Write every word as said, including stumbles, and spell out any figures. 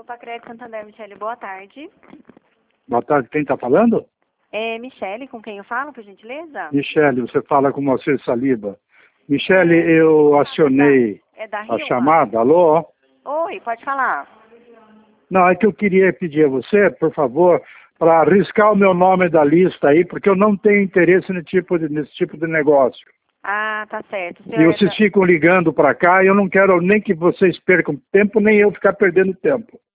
Pacred Santander, Michele, boa tarde. Boa tarde, quem está falando? É Michele, com quem eu falo, por gentileza? Michele, você fala com Moacir Saliba. Michele, É, eu acionei é da a Rio, chamada, alô? Oi, pode falar. Não, é que eu queria pedir a você, por favor, para arriscar o meu nome da lista aí, porque eu não tenho interesse nesse tipo de, nesse tipo de negócio. Ah, tá certo. O E senhor é vocês da... ficam ligando para cá e eu não quero nem que vocês percam tempo, nem eu ficar perdendo tempo.